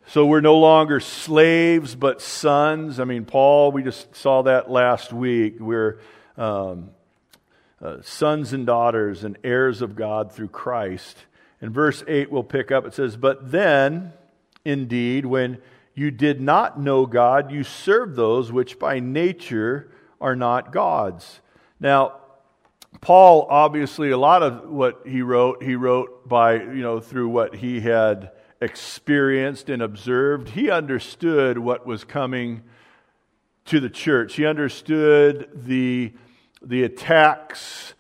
So we're no longer slaves, but sons. I mean, Paul, we just saw that last week. We're sons and daughters and heirs of God through Christ. In verse 8, we'll pick up. It says, "But then, indeed, when you did not know God, you served those which by nature are not God's." Now, Paul, obviously, a lot of what he wrote by, through what he had experienced and observed. He understood what was coming to the church. He understood the attacks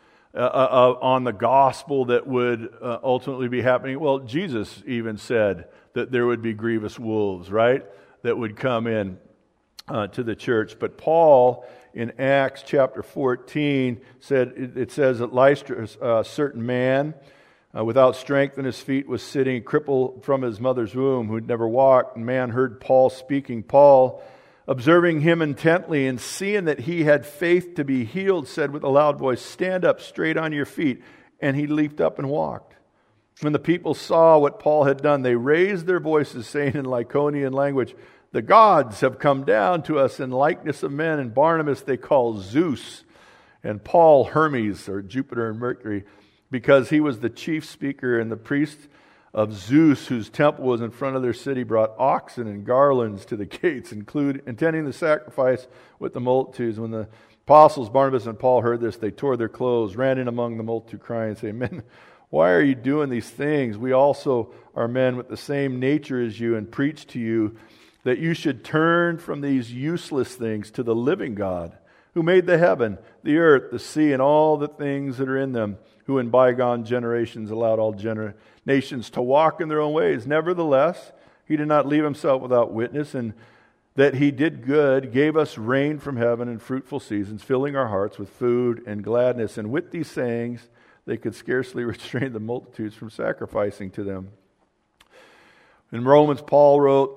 on the gospel that would ultimately be happening. Well, Jesus even said that there would be grievous wolves, right, that would come in to the church. But Paul, in Acts chapter 14, it says that Lystra, a certain man without strength in his feet, was sitting crippled from his mother's womb, who had never walked. And man heard Paul speaking. Paul, observing him intently and seeing that he had faith to be healed, said with a loud voice, "Stand up straight on your feet." And he leaped up and walked. When the people saw what Paul had done, they raised their voices, saying in Lycaonian language, "The gods have come down to us in likeness of men." And Barnabas they call Zeus, and Paul Hermes, or Jupiter and Mercury, because he was the chief speaker. And the priest of Zeus, whose temple was in front of their city, brought oxen and garlands to the gates, intending the sacrifice with the multitudes. When the apostles Barnabas and Paul heard this, they tore their clothes, ran in among the multitude, crying, saying, "Men, why are you doing these things? We also are men with the same nature as you, and preach to you that you should turn from these useless things to the living God, who made the heaven, the earth, the sea, and all the things that are in them, who in bygone generations allowed all nations to walk in their own ways. Nevertheless, he did not leave himself without witness, and that he did good, gave us rain from heaven and fruitful seasons, filling our hearts with food and gladness." And with these sayings, they could scarcely restrain the multitudes from sacrificing to them. In Romans, Paul wrote,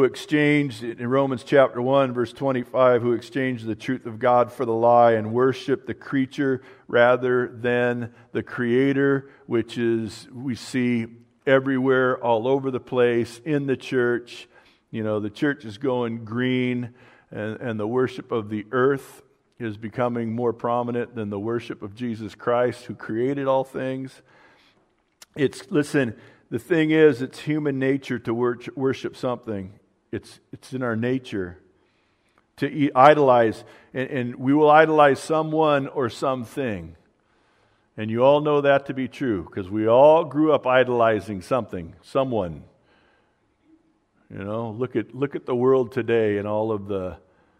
in Romans chapter 1, verse 25, who exchanged the truth of God for the lie and worshiped the creature rather than the Creator, which is, we see everywhere, all over the place, in the church. The church is going green, and the worship of the earth is becoming more prominent than the worship of Jesus Christ, who created all things. The thing is, it's human nature to worship something. It's in our nature to idolize, and we will idolize someone or something. And you all know that to be true, because we all grew up idolizing something, someone. Look at the world today and all of the.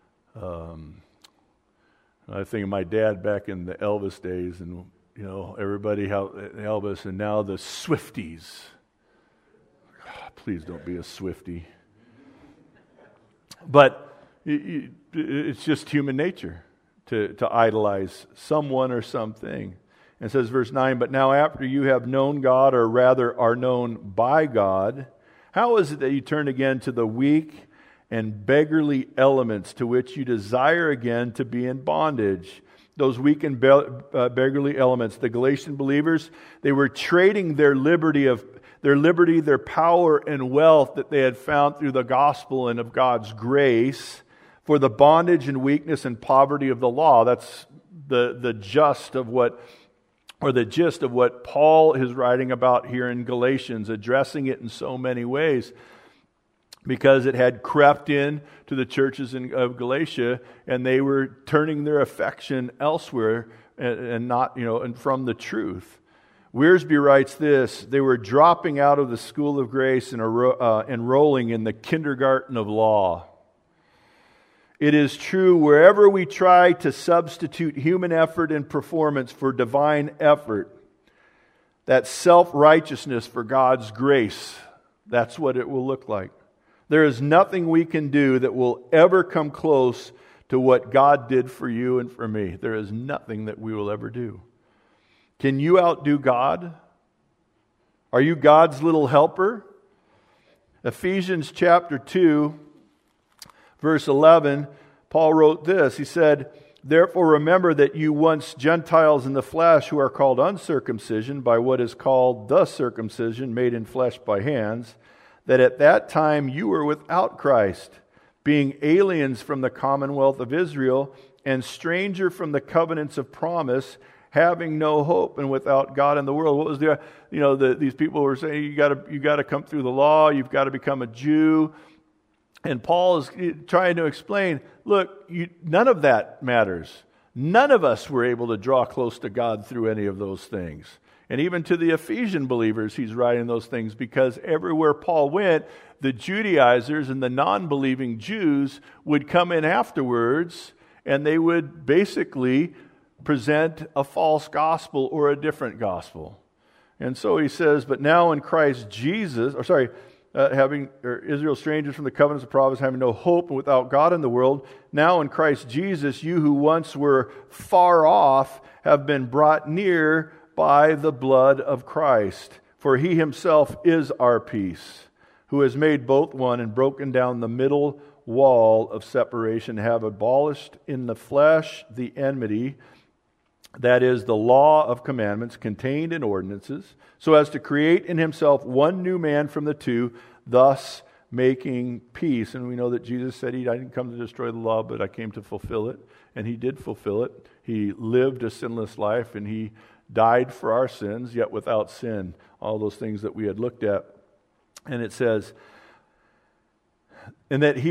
I think of my dad back in the Elvis days, and everybody Elvis, and now the Swifties. Please don't be a Swiftie. But it's just human nature to idolize someone or something. And it says, verse 9, "But now after you have known God, or rather are known by God, how is it that you turn again to the weak and beggarly elements to which you desire again to be in bondage?" Those weak and beggarly elements, the Galatian believers, they were trading their liberty, their power and wealth that they had found through the gospel and of God's grace for the bondage and weakness and poverty of the law. That's the gist of what Paul is writing about here in Galatians, addressing it in so many ways, because it had crept in to the churches of Galatia, and they were turning their affection elsewhere and not, and from the truth. Wiersbe writes this: "They were dropping out of the school of grace and enrolling in the kindergarten of law." It is true, wherever we try to substitute human effort and performance for divine effort, that self-righteousness for God's grace, that's what it will look like. There is nothing we can do that will ever come close to what God did for you and for me. There is nothing that we will ever do. Can you outdo God? Are you God's little helper? Ephesians chapter 2, verse 11, Paul wrote this. He said, "Therefore remember that you once Gentiles in the flesh, who are called uncircumcision by what is called the circumcision made in flesh by hands, that at that time you were without Christ, being aliens from the commonwealth of Israel and stranger from the covenants of promise, having no hope and without God in the world. What was these people were saying, you got to come through the law, you've got to become a Jew. And Paul is trying to explain, look, none of that matters. None of us were able to draw close to God through any of those things. And even to the Ephesian believers, he's writing those things because everywhere Paul went, the Judaizers and the non-believing Jews would come in afterwards and they would basically present a false gospel or a different gospel. And so he says, but now in Christ Jesus, Israel strangers from the covenants of promise, having no hope and without God in the world. Now in Christ Jesus, you who once were far off have been brought near by the blood of Christ. For he himself is our peace, who has made both one and broken down the middle wall of separation, have abolished in the flesh the enmity, that is, the law of commandments contained in ordinances, so as to create in himself one new man from the two, thus making peace. And we know that Jesus said, I didn't come to destroy the law, but I came to fulfill it. And he did fulfill it. He lived a sinless life, and he died for our sins, yet without sin. All those things that we had looked at. And it says, and that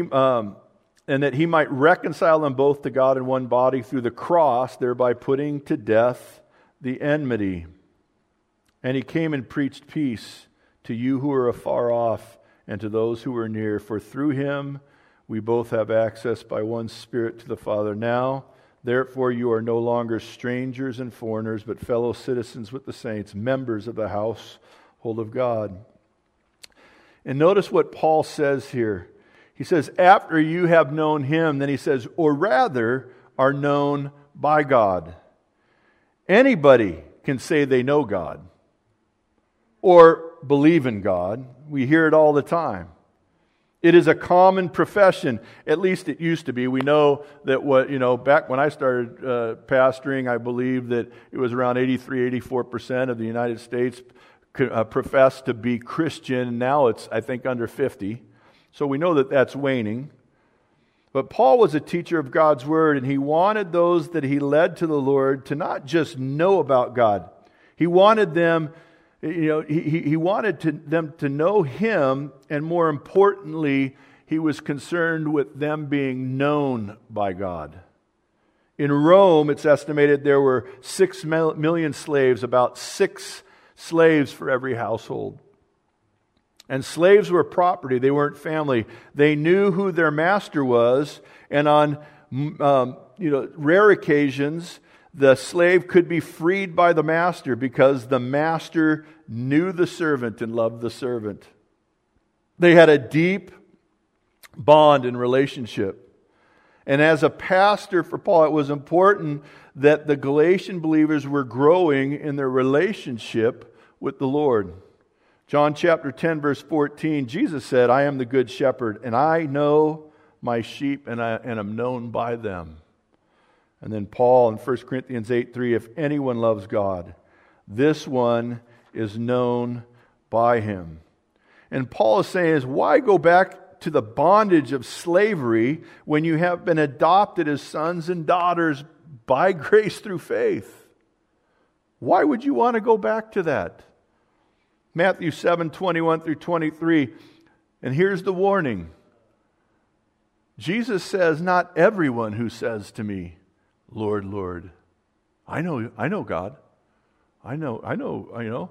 he might reconcile them both to God in one body through the cross, thereby putting to death the enmity. And he came and preached peace to you who are afar off and to those who are near. For through him we both have access by one Spirit to the Father. Now, therefore, you are no longer strangers and foreigners, but fellow citizens with the saints, members of the household of God. And notice what Paul says here. He says, after you have known him, then he says, or rather are known by God. Anybody can say they know God or believe in God. We hear it all the time. It is a common profession. At least it used to be. We know that back when I started pastoring, I believe that it was around 83-84% of the United States professed to be Christian. Now it's, I think, under 50%. So we know that that's waning. But Paul was a teacher of God's Word, and he wanted those that he led to the Lord to not just know about God. He wanted them, he wanted them to know Him, and more importantly, he was concerned with them being known by God. In Rome, it's estimated there were 6 million slaves, about 6 slaves for every household. And slaves were property, they weren't family. They knew who their master was, and on rare occasions, the slave could be freed by the master because the master knew the servant and loved the servant. They had a deep bond and relationship. And as a pastor for Paul, it was important that the Galatian believers were growing in their relationship with the Lord. John chapter 10, verse 14, Jesus said, I am the good shepherd, and I know my sheep, and am known by them. And then Paul in 1 Corinthians 8:3, if anyone loves God, this one is known by him. And Paul is saying, why go back to the bondage of slavery when you have been adopted as sons and daughters by grace through faith? Why would you want to go back to that? Matthew 7:21 through 23. And here's the warning. Jesus says, not everyone who says to me, Lord, Lord. I know God. I know.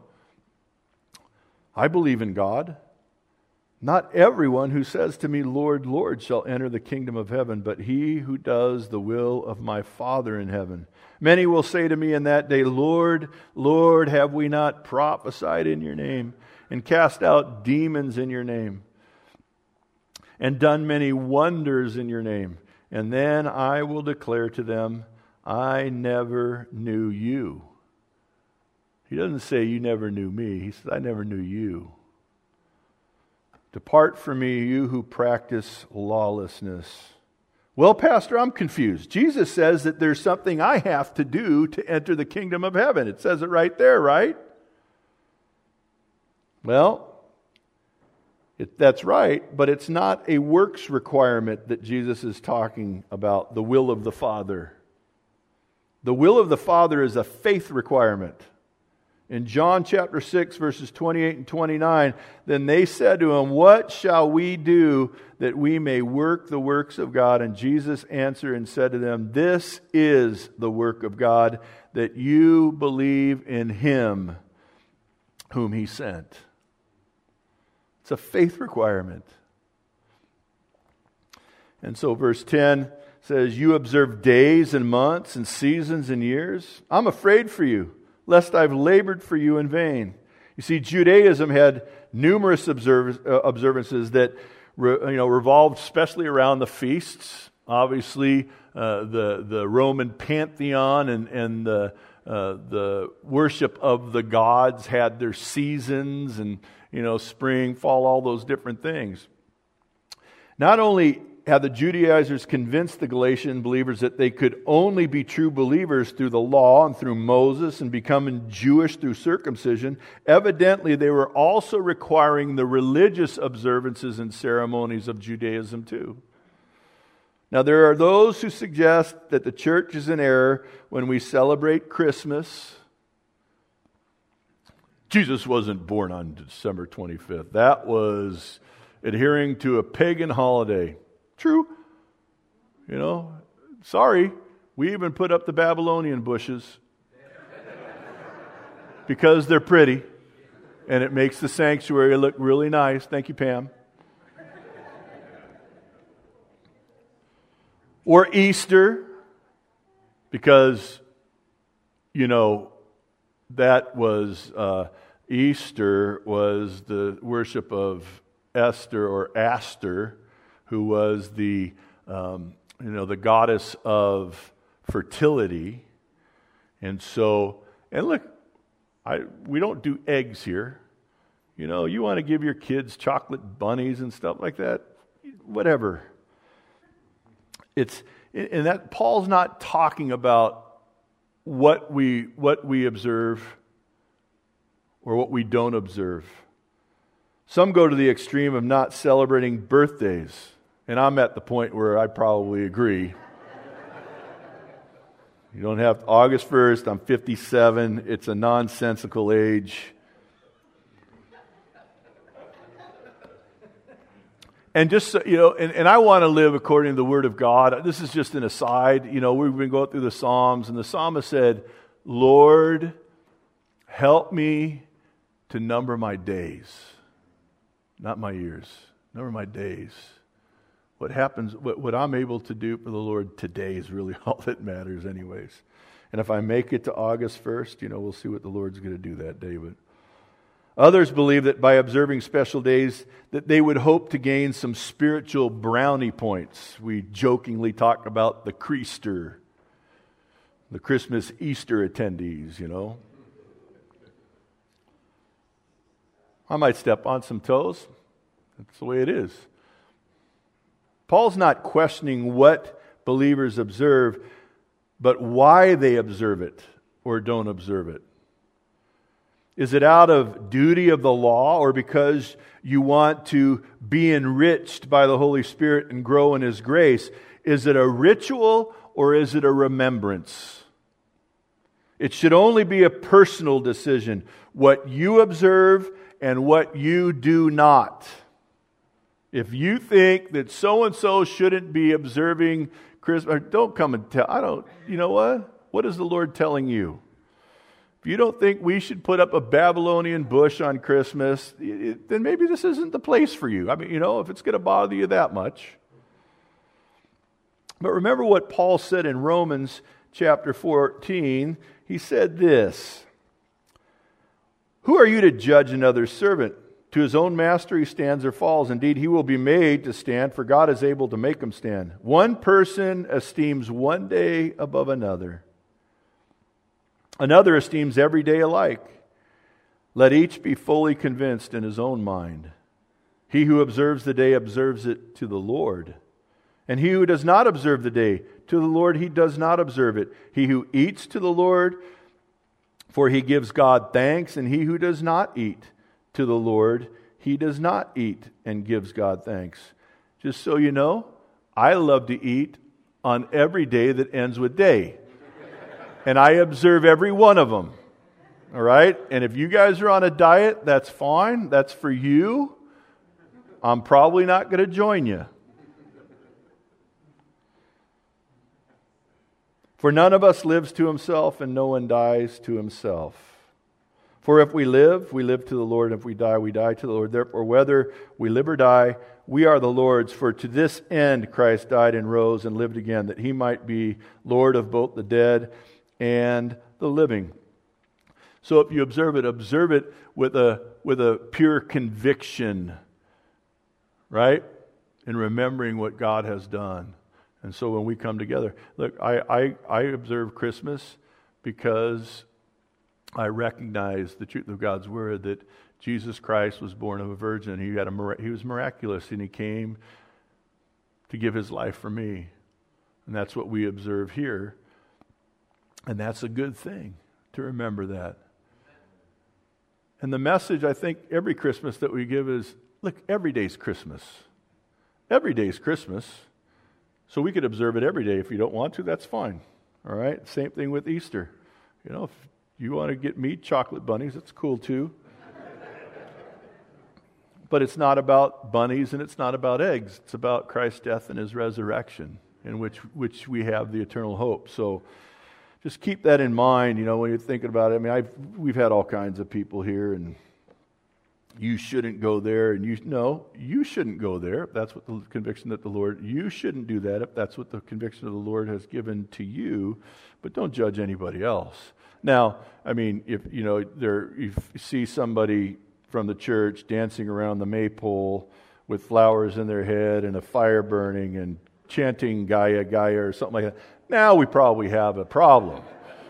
I believe in God. Not everyone who says to me, Lord, Lord, shall enter the kingdom of heaven, but he who does the will of my Father in heaven. Many will say to me in that day, Lord, Lord, have we not prophesied in your name, and cast out demons in your name, and done many wonders in your name? And then I will declare to them, I never knew you. He doesn't say you never knew me. He says, I never knew you. Depart from me, you who practice lawlessness. Well, Pastor, I'm confused. Jesus says that there's something I have to do to enter the kingdom of heaven. It says it right there, right? Well, That's right, but it's not a works requirement that Jesus is talking about, the will of the Father. The will of the Father is a faith requirement. In John chapter 6, verses 28 and 29, then they said to him, "What shall we do that we may work the works of God?" And Jesus answered and said to them, "This is the work of God, that you believe in Him whom He sent." It's a faith requirement. And so verse 10 says, "You observe days and months and seasons and years. I'm afraid for you, lest I've labored for you in vain." You see, Judaism had numerous observances that revolved especially around the feasts. Obviously, the Roman pantheon and the worship of the gods had their seasons and spring, fall, all those different things. Not only had the Judaizers convinced the Galatian believers that they could only be true believers through the law and through Moses and becoming Jewish through circumcision, evidently they were also requiring the religious observances and ceremonies of Judaism too. Now, there are those who suggest that the church is in error when we celebrate Christmas. Jesus wasn't born on December 25th. That was adhering to a pagan holiday. True. Sorry. We even put up the Babylonian bushes because they're pretty and it makes the sanctuary look really nice. Thank you, Pam. Or Easter, because, that was, Easter was the worship of Esther or Aster, who was the goddess of fertility. And look, we don't do eggs here. You want to give your kids chocolate bunnies and stuff like that, whatever. And that Paul's not talking about what we observe or what we don't observe. Some go to the extreme of not celebrating birthdays, and I'm at the point where I probably agree. You don't have August 1st, I'm 57, it's a nonsensical age. And just, and I want to live according to the Word of God. This is just an aside. We've been going through the Psalms, and the psalmist said, "Lord, help me to number my days." Not my years. Number my days. What happens, what I'm able to do for the Lord today is really all that matters anyways. And if I make it to August 1st, we'll see what the Lord's going to do that day. But others believe that by observing special days, that they would hope to gain some spiritual brownie points. We jokingly talk about the Creaster, the Christmas Easter attendees, I might step on some toes. That's the way it is. Paul's not questioning what believers observe, but why they observe it or don't observe it. Is it out of duty of the law or because you want to be enriched by the Holy Spirit and grow in His grace? Is it a ritual or is it a remembrance? It should only be a personal decision. What you observe and what you do not. If you think that so-and-so shouldn't be observing Christmas, don't come and tell. You know what? What is the Lord telling you? If you don't think we should put up a Babylonian bush on Christmas, then maybe this isn't the place for you. If it's going to bother you that much. But remember what Paul said in Romans chapter 14. He said this, "Who are you to judge another's servant? To his own master he stands or falls. Indeed, he will be made to stand, for God is able to make him stand. One person esteems one day above another. Another esteems every day alike. Let each be fully convinced in his own mind. He who observes the day observes it to the Lord. And he who does not observe the day, to the Lord he does not observe it. He who eats to the Lord, for he gives God thanks, and he who does not eat to the Lord, he does not eat and gives God thanks. Just so you know, I love to eat on every day that ends with day. And I observe every one of them. All right? And if you guys are on a diet, that's fine. That's for you. I'm probably not going to join you. For none of us lives to himself, and no one dies to himself. For if we live to the Lord, and if we die to the Lord. Therefore, whether we live or die, we are the Lord's. For to this end Christ died and rose and lived again, that he might be Lord of both the dead and the living. So if you observe it with a pure conviction, right? In remembering what God has done. And so when we come together, look, I observe Christmas because I recognize the truth of God's Word, that Jesus Christ was born of a virgin. He was miraculous, and he came to give his life for me. And that's what we observe here. And that's a good thing to remember that. And the message, I think, every Christmas that we give is, look, every day's Christmas. Every day's Christmas. So we could observe it every day. If you don't want to, that's fine. All right? Same thing with Easter. You know, if you want to get meat, chocolate bunnies, that's cool too. But it's not about bunnies and it's not about eggs. It's about Christ's death and his resurrection, in which we have the eternal hope. So just keep that in mind, you know, when you're thinking about it. I mean, we've had all kinds of people here, and you shouldn't go there, and you shouldn't go there if that's what the conviction that the Lord, you shouldn't do that if that's what the conviction of the Lord has given to you, but don't judge anybody else. Now, I mean, if you see somebody from the church dancing around the maypole with flowers in their head and a fire burning and chanting Gaia, Gaia, or something like that, now we probably have a problem.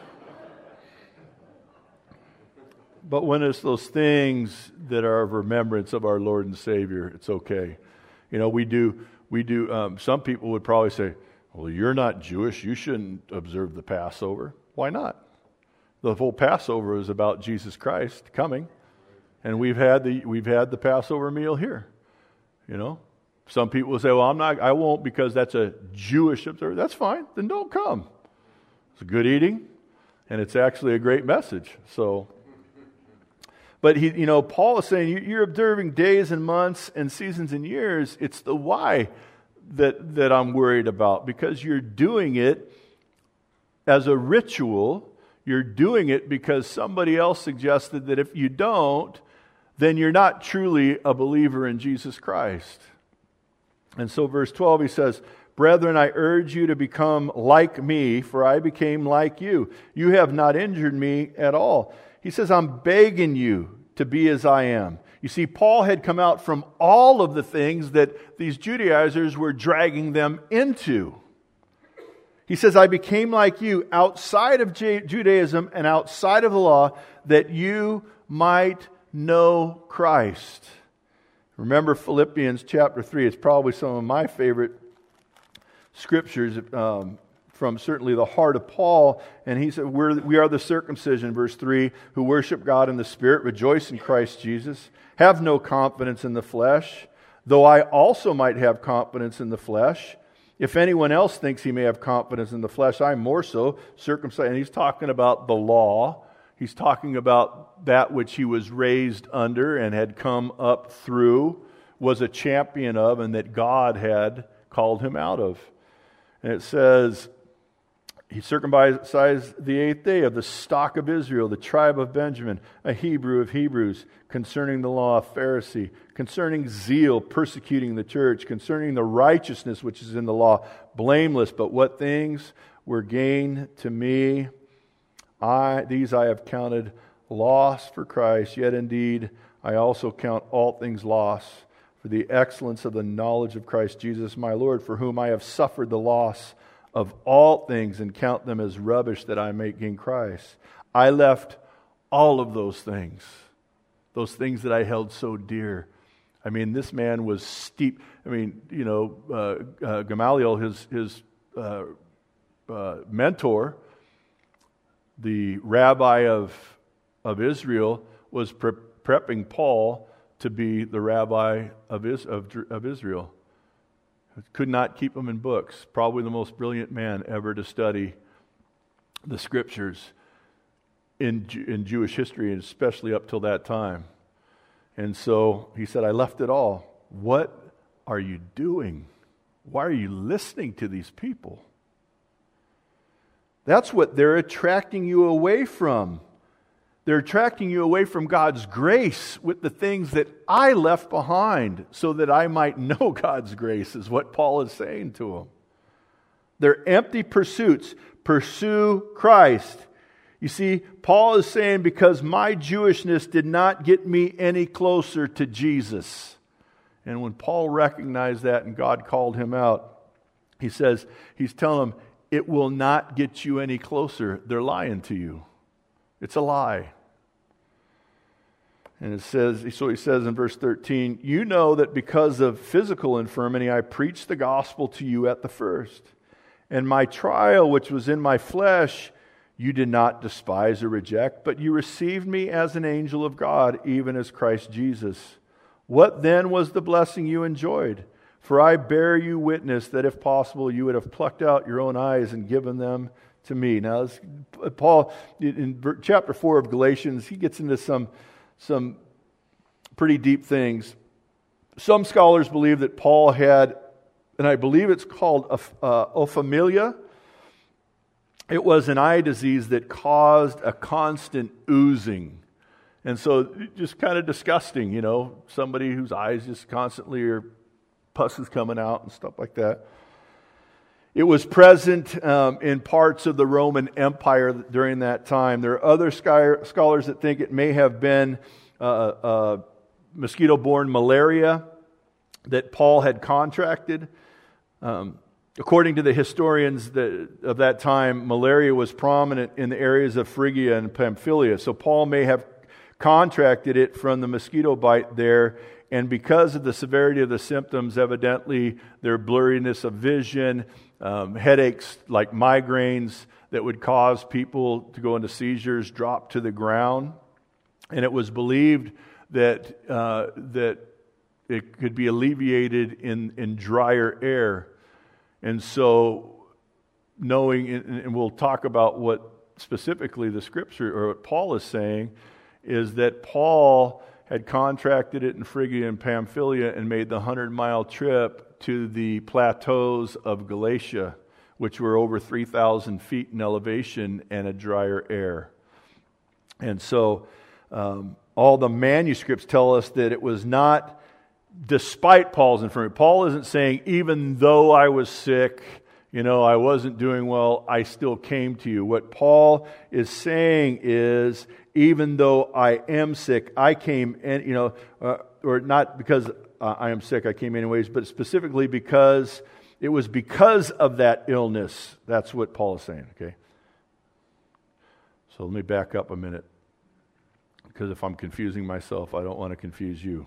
But when it's those things that are of remembrance of our Lord and Savior, it's okay. You know, we do. Some people would probably say, well, you're not Jewish, you shouldn't observe the Passover. Why not? The whole Passover is about Jesus Christ coming, and we've had the Passover meal here. You know, some people will say, well, I won't because that's a Jewish observance. That's fine, then don't come. It's a good eating, and it's actually a great message. So, but Paul is saying you're observing days and months and seasons and years. It's the why that I'm worried about, because you're doing it as a ritual. You're doing it because somebody else suggested that if you don't, then you're not truly a believer in Jesus Christ. And so verse 12, he says, Brethren, I urge you to become like me, for I became like you. You have not injured me at all. He says, I'm begging you to be as I am. You see, Paul had come out from all of the things that these Judaizers were dragging them into. He says, I became like you outside of Judaism and outside of the law, that you might know Christ. Remember Philippians chapter 3. It's probably some of my favorite scriptures from certainly the heart of Paul. And he said, we are the circumcision, verse 3, who worship God in the Spirit, rejoice in Christ Jesus, have no confidence in the flesh, though I also might have confidence in the flesh. If anyone else thinks he may have confidence in the flesh, I'm more so, circumcised. And he's talking about the law. He's talking about that which he was raised under and had come up through, was a champion of, and that God had called him out of. And it says, he circumcised the 8th day of the stock of Israel, the tribe of Benjamin, a Hebrew of Hebrews, concerning the law, a Pharisee, concerning zeal, persecuting the church, concerning the righteousness which is in the law, blameless. But what things were gain to me, these I have counted loss for Christ. Yet indeed I also count all things loss for the excellence of the knowledge of Christ Jesus my Lord, for whom I have suffered the loss of all things and count them as rubbish, that I may gain Christ. I left all of those things that I held so dear. I mean, this man was steep. I mean, Gamaliel, his mentor, the rabbi of Israel, was prepping Paul to be the rabbi of Israel. Could not keep him in books. Probably the most brilliant man ever to study the Scriptures in Jewish history, and especially up till that time. And so he said, I left it all. What are you doing? Why are you listening to these people? That's what they're attracting you away from. They're attracting you away from God's grace with the things that I left behind so that I might know God's grace, is what Paul is saying to them. They're empty pursuits. Pursue Christ. You see, Paul is saying, because my Jewishness did not get me any closer to Jesus. And when Paul recognized that and God called him out, he's telling them, it will not get you any closer. They're lying to you. It's a lie. And so he says in verse 13, you know that because of physical infirmity, I preached the gospel to you at the first. And my trial, which was in my flesh, you did not despise or reject, but you received me as an angel of God, even as Christ Jesus. What then was the blessing you enjoyed? For I bear you witness that if possible, you would have plucked out your own eyes and given them to me. Now, Paul, in chapter 4 of Galatians, he gets into some pretty deep things. Some scholars believe that Paul had, and I believe it's called ophthalmia. It was an eye disease that caused a constant oozing. And so just kind of disgusting, somebody whose eyes just constantly are pus is coming out and stuff like that. It was present in parts of the Roman Empire during that time. There are other scholars that think it may have been mosquito-borne malaria that Paul had contracted. According to the historians of that time, malaria was prominent in the areas of Phrygia and Pamphylia. So Paul may have contracted it from the mosquito bite there. And because of the severity of the symptoms, evidently their blurriness of vision, headaches like migraines that would cause people to go into seizures, drop to the ground. And it was believed that it could be alleviated in drier air. And so knowing, and we'll talk about what specifically the Scripture, or what Paul is saying, is that Paul had contracted it in Phrygia and Pamphylia and made the 100-mile trip to the plateaus of Galatia, which were over 3,000 feet in elevation and a drier air. And so all the manuscripts tell us that it was not despite Paul's infirmity. Paul isn't saying, even though I was sick, I wasn't doing well, I still came to you. What Paul is saying is, even though I am sick, I came, and or not because I am sick, I came anyways, but specifically because it was because of that illness. That's what Paul is saying, okay? So let me back up a minute, because if I'm confusing myself, I don't want to confuse you.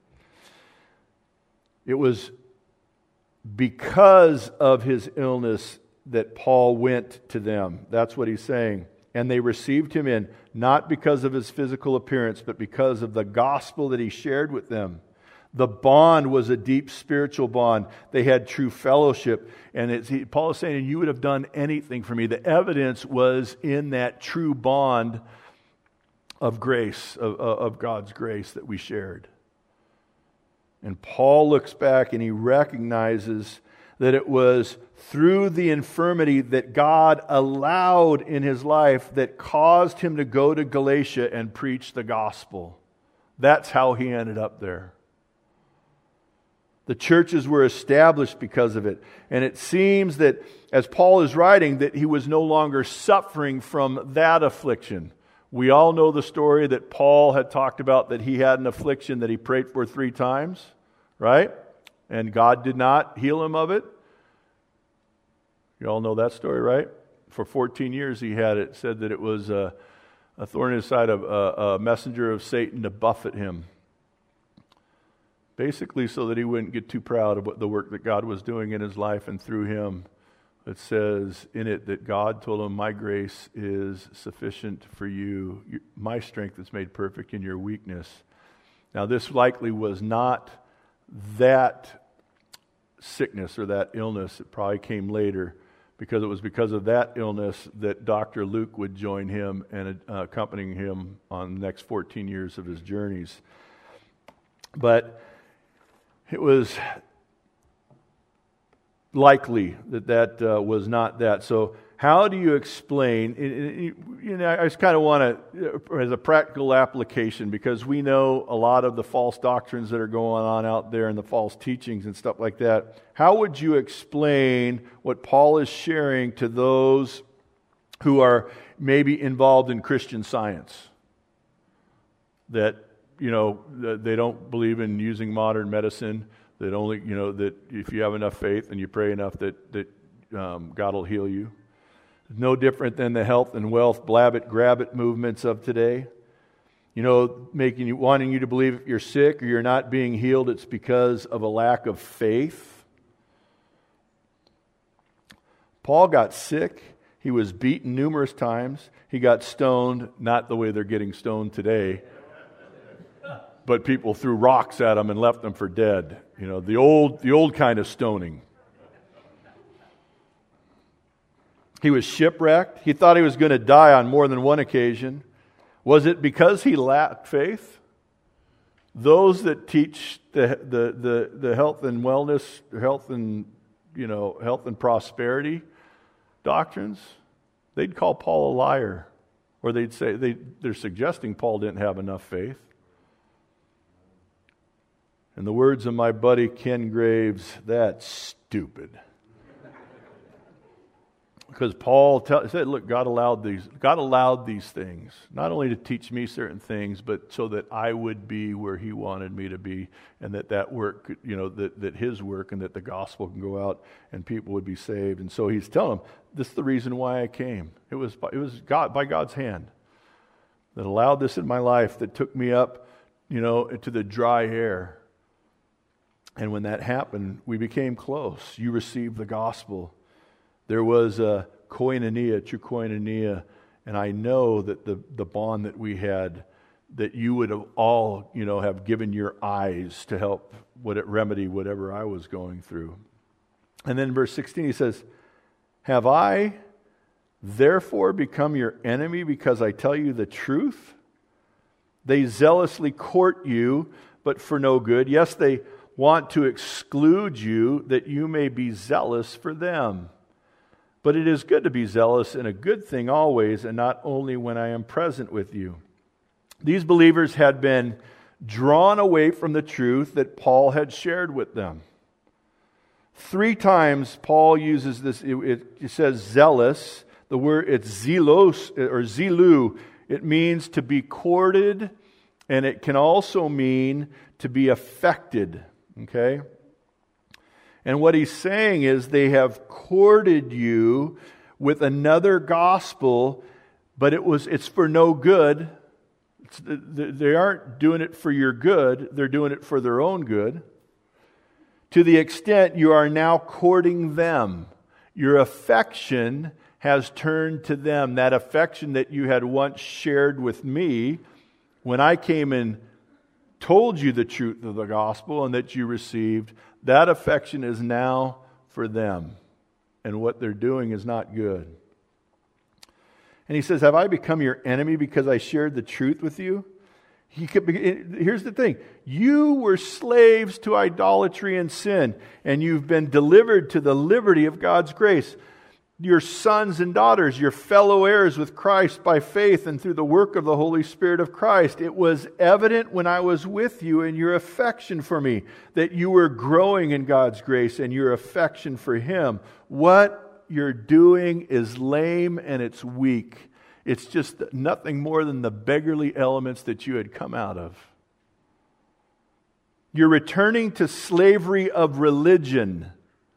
It was because of his illness that Paul went to them. That's what he's saying. And they received him in, not because of his physical appearance, but because of the gospel that he shared with them. The bond was a deep spiritual bond. They had true fellowship. And Paul is saying, you would have done anything for me. The evidence was in that true bond of grace, of God's grace that we shared. And Paul looks back and he recognizes that it was through the infirmity that God allowed in his life that caused him to go to Galatia and preach the gospel. That's how he ended up there. The churches were established because of it. And it seems that, as Paul is writing, that he was no longer suffering from that affliction. We all know the story that Paul had talked about, that he had an affliction that he prayed for 3 times, right? And God did not heal him of it. You all know that story, right? For 14 years he had it. Said that it was a thorn in his side, a messenger of Satan to buffet him. Basically so that he wouldn't get too proud of the work that God was doing in his life and through him. It says in it that God told him, my grace is sufficient for you. My strength is made perfect in your weakness. Now, this likely was not that sickness or that illness. It probably came later, because it was because of that illness that Dr. Luke would join him and accompanying him on the next 14 years of his journeys. But it was likely that was not that. So how do you explain, I just kind of want to, as a practical application, because we know a lot of the false doctrines that are going on out there and the false teachings and stuff like that. How would you explain what Paul is sharing to those who are maybe involved in Christian Science? That, they don't believe in using modern medicine, that only, that if you have enough faith and you pray enough that God will heal you. No different than the health and wealth blab it, grab it movements of today. Wanting you to believe if you're sick or you're not being healed, it's because of a lack of faith. Paul got sick. He was beaten numerous times. He got stoned, not the way they're getting stoned today, but people threw rocks at him and left them for dead. The old kind of stoning. He was shipwrecked. He thought he was going to die on more than one occasion. Was it because he lacked faith? Those that teach the health and wellness, health and prosperity doctrines, they'd call Paul a liar, or they'd say they're suggesting Paul didn't have enough faith. In the words of my buddy Ken Graves, that's stupid. Because Paul said, look, God allowed these things, not only to teach me certain things, but so that I would be where He wanted me to be, and that work, that His work, and that the gospel can go out and people would be saved. And so He's telling them, this is the reason why I came. It was God, by God's hand, that allowed this in my life, that took me up, into the dry air. And when that happened, we became close. You received the gospel. There was a koinonia, true koinonia, and I know that the bond that we had, that you would have all, have given your eyes to help remedy whatever I was going through. And then in verse 16 he says, have I therefore become your enemy because I tell you the truth? They zealously court you, but for no good. Yes, they want to exclude you, that you may be zealous for them. But it is good to be zealous, and a good thing always, and not only when I am present with you. These believers had been drawn away from the truth that Paul had shared with them. 3 times Paul uses this, it says zealous. The word, it's zelos, or zelu. It means to be courted, and it can also mean to be affected. Okay? And what he's saying is they have courted you with another gospel, but it's for no good. They aren't doing it for your good. They're doing it for their own good. To the extent you are now courting them. Your affection has turned to them. That affection that you had once shared with me when I came and told you the truth of the gospel and that you received, that affection is now for them. And what they're doing is not good. And he says, have I become your enemy because I shared the truth with you? Here's the thing. You were slaves to idolatry and sin, and you've been delivered to the liberty of God's grace. Your sons and daughters, your fellow heirs with Christ by faith and through the work of the Holy Spirit of Christ. It was evident when I was with you in your affection for me that you were growing in God's grace and your affection for Him. What you're doing is lame and it's weak. It's just nothing more than the beggarly elements that you had come out of. You're returning to slavery of religion.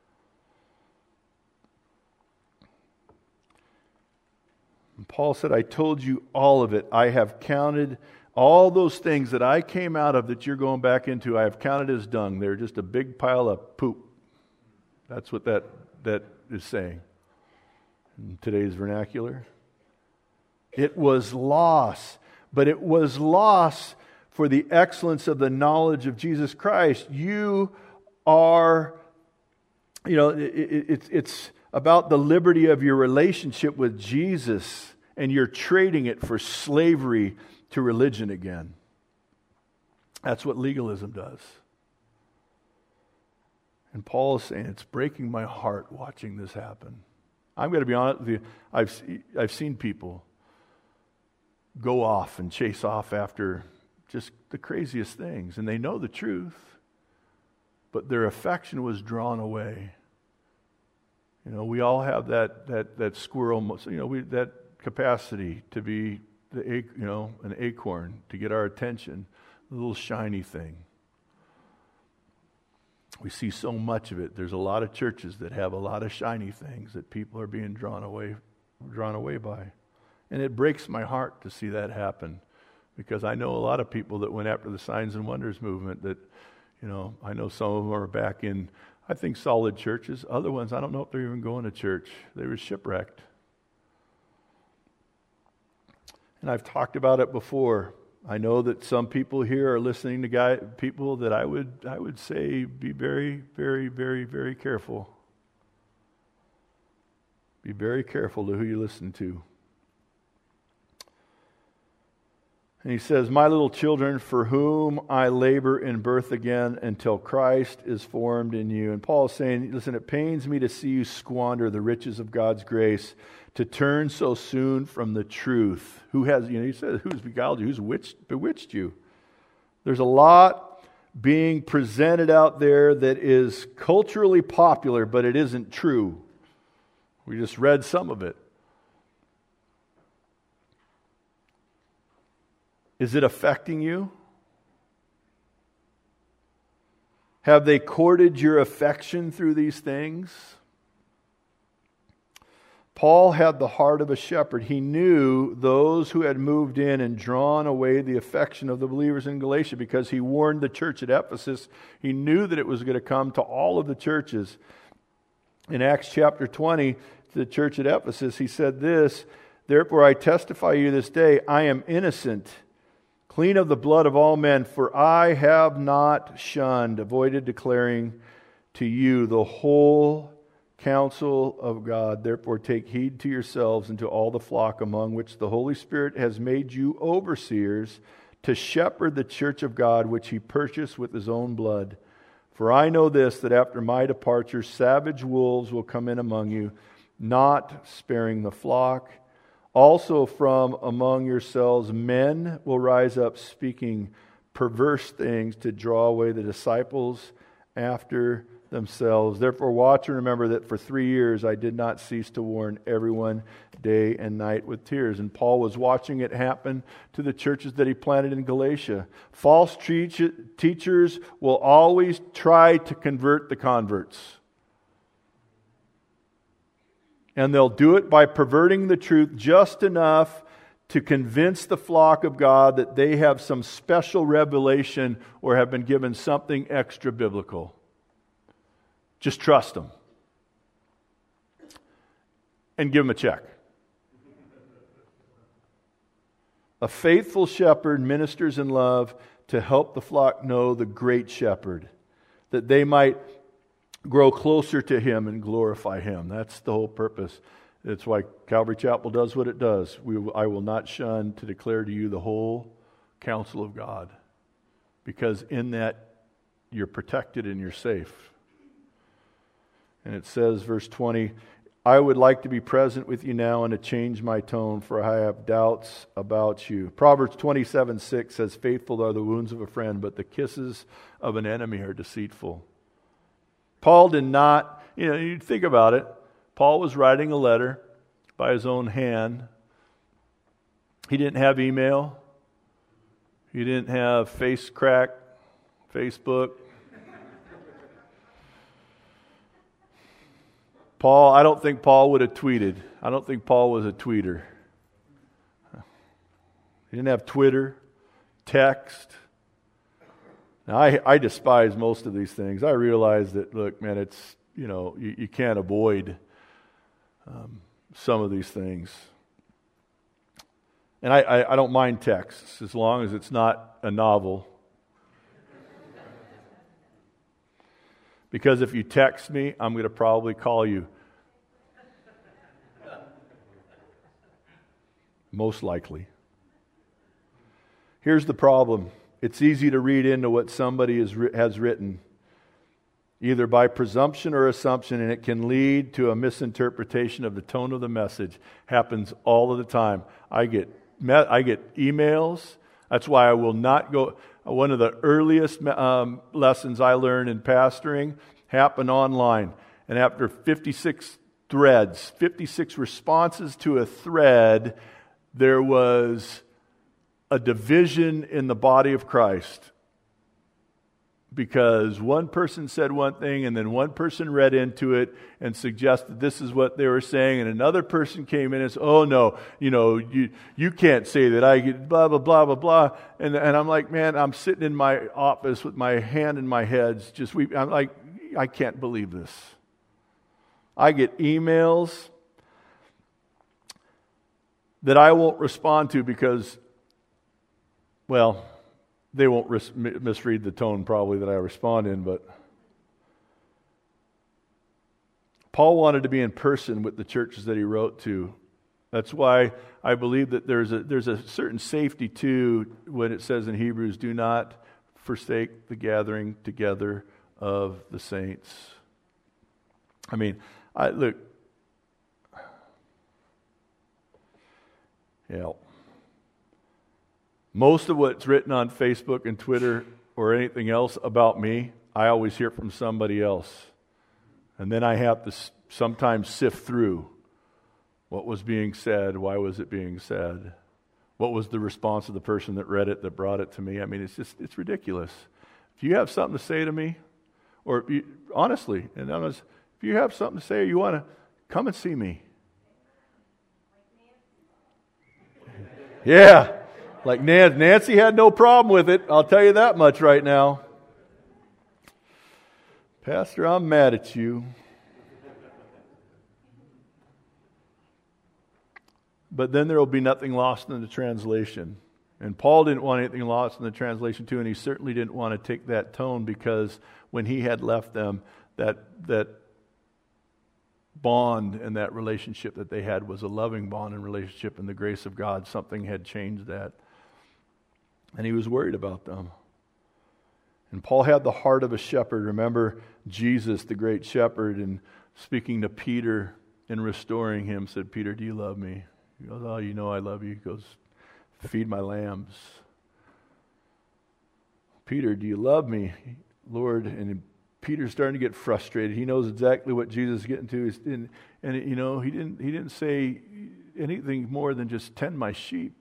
And Paul said, I told you all of it. I have counted all those things that I came out of that you're going back into. I have counted as dung. They're just a big pile of poop. That's what that is saying in today's vernacular. It was loss, but it was loss for the excellence of the knowledge of Jesus Christ. You are, it's about the liberty of your relationship with Jesus, and you're trading it for slavery to religion again. That's what legalism does. And Paul is saying, it's breaking my heart watching this happen. I'm going to be honest with you. I've seen people go off and chase off after just the craziest things, and they know the truth, but their affection was drawn away. We all have that squirrel, that capacity to be an acorn, to get our attention, a little shiny thing. We see so much of it. There's a lot of churches that have a lot of shiny things that people are being drawn away by. And it breaks my heart to see that happen, because I know a lot of people that went after the signs and wonders movement that, I know some of them are back in, I think, solid churches. Other ones, I don't know if they're even going to church. They were shipwrecked. And I've talked about it before. I know that some people here are listening to people that I would say be very, very, very, very careful. Be very careful to who you listen to. And he says, my little children, for whom I labor in birth again until Christ is formed in you. And Paul is saying, listen, it pains me to see you squander the riches of God's grace, to turn so soon from the truth. Who has, he says, who's beguiled you? Who's bewitched you? There's a lot being presented out there that is culturally popular, but it isn't true. We just read some of it. Is it affecting you? Have they courted your affection through these things? Paul had the heart of a shepherd. He knew those who had moved in and drawn away the affection of the believers in Galatia, because he warned the church at Ephesus. He knew that it was going to come to all of the churches. In Acts chapter 20, to the church at Ephesus, he said this, therefore I testify you this day, I am innocent, clean of the blood of all men, for I have not avoided declaring to you the whole counsel of God. Therefore take heed to yourselves and to all the flock among which the Holy Spirit has made you overseers, to shepherd the church of God, which he purchased with his own blood. For I know this, that after my departure savage wolves will come in among you, not sparing the flock. Also from among yourselves men will rise up speaking perverse things to draw away the disciples after themselves. Therefore watch and remember that for 3 years I did not cease to warn everyone day and night with tears. And Paul was watching it happen to the churches that he planted in Galatia. False teachers will always try to convert the converts. And they'll do it by perverting the truth just enough to convince the flock of God that they have some special revelation or have been given something extra biblical. Just trust them. And give them a check. A faithful shepherd ministers in love to help the flock know the great shepherd, that they might grow closer to him and glorify him. That's the whole purpose. It's why Calvary Chapel does what it does. I will not shun to declare to you the whole counsel of God, because in that you're protected and you're safe. And it says, verse 20, I would like to be present with you now and to change my tone, for I have doubts about you. Proverbs 27:6 says, faithful are the wounds of a friend, but the kisses of an enemy are deceitful. Paul did not, you think about it, Paul was writing a letter by his own hand. He didn't have email. He didn't have Facebook. I don't think Paul would have tweeted. I don't think Paul was a tweeter. He didn't have Twitter, text. Now, I despise most of these things. I realize that, look, man, it's, you can't avoid some of these things. And I don't mind texts as long as it's not a novel. Because if you text me, I'm going to probably call you. Most likely. Here's the problem. It's easy to read into what somebody has written, either by presumption or assumption, and it can lead to a misinterpretation of the tone of the message. Happens all of the time. I get emails. That's why I will not go. One of the earliest lessons I learned in pastoring happened online. And after 56 threads, 56 responses to a thread, there was a division in the body of Christ. Because one person said one thing and then one person read into it and suggested this is what they were saying, and another person came in and said, oh no, you can't say that, I get blah, blah, blah, blah, blah. And I'm like, man, I'm sitting in my office with my hand in my head, just weeping. I'm like, I can't believe this. I get emails that I won't respond to because, well, they won't misread the tone probably that I respond in, but Paul wanted to be in person with the churches that he wrote to. That's why I believe that there's a certain safety too when it says in Hebrews, do not forsake the gathering together of the saints. I mean, look, most of what's written on Facebook and Twitter or anything else about me, I always hear from somebody else. And then I have to sometimes sift through what was being said, why was it being said, what was the response of the person that read it, that brought it to me. I mean, it's ridiculous. If you have something to say to me, or honestly, if you have something to say or you want to, come and see me. Yeah. Like Nancy had no problem with it. I'll tell you that much right now. Pastor, I'm mad at you. But then there will be nothing lost in the translation. And Paul didn't want anything lost in the translation too, and he certainly didn't want to take that tone, because when he had left them, that bond and that relationship that they had was a loving bond and relationship, and the grace of God, something had changed that. And he was worried about them. And Paul had the heart of a shepherd. Remember Jesus, the great shepherd, and speaking to Peter and restoring him, said, Peter, do you love me? He goes, oh, you know I love you. He goes, feed my lambs. Peter, do you love me, Lord? And Peter's starting to get frustrated. He knows exactly what Jesus is getting to. And he didn't say anything more than just tend my sheep.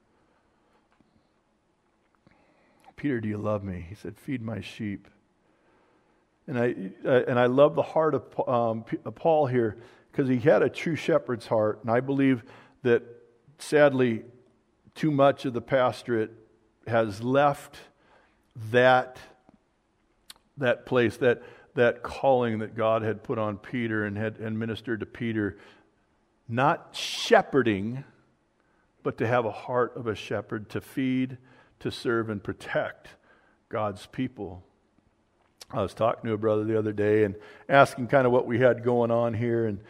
Peter, do you love me? He said, feed my sheep. And I love the heart of Paul here, because he had a true shepherd's heart. And I believe that, sadly, too much of the pastorate has left that place, that calling that God had put on Peter and ministered to Peter, not shepherding, but to have a heart of a shepherd, to feed, to serve, and protect God's people. I was talking to a brother the other day and asking kind of what we had going on here, and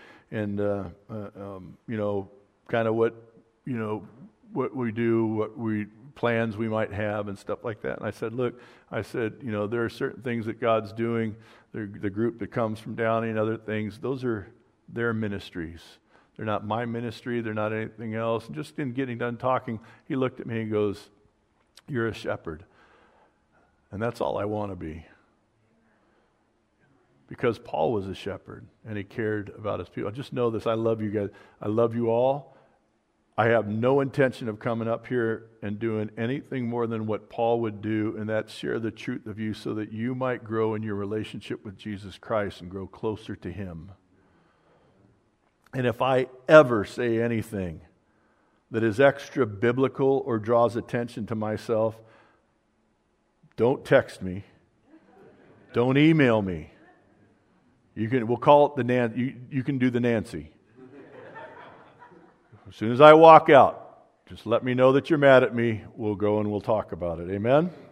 kind of what we do, what plans we might have and stuff like that. And I said, look, there are certain things that God's doing. The group that comes from Downey and other things, those are their ministries. They're not my ministry. They're not anything else. And just in getting done talking, he looked at me and goes, you're a shepherd. And that's all I want to be. Because Paul was a shepherd and he cared about his people. Just know this, I love you guys. I love you all. I have no intention of coming up here and doing anything more than what Paul would do, and that's share the truth of you so that you might grow in your relationship with Jesus Christ and grow closer to Him. And if I ever say anything that is extra biblical or draws attention to myself, don't text me. Don't email me. We'll call it you can do the Nancy. As soon as I walk out, Just let me know that you're mad at me. We'll go and we'll talk about it. Amen?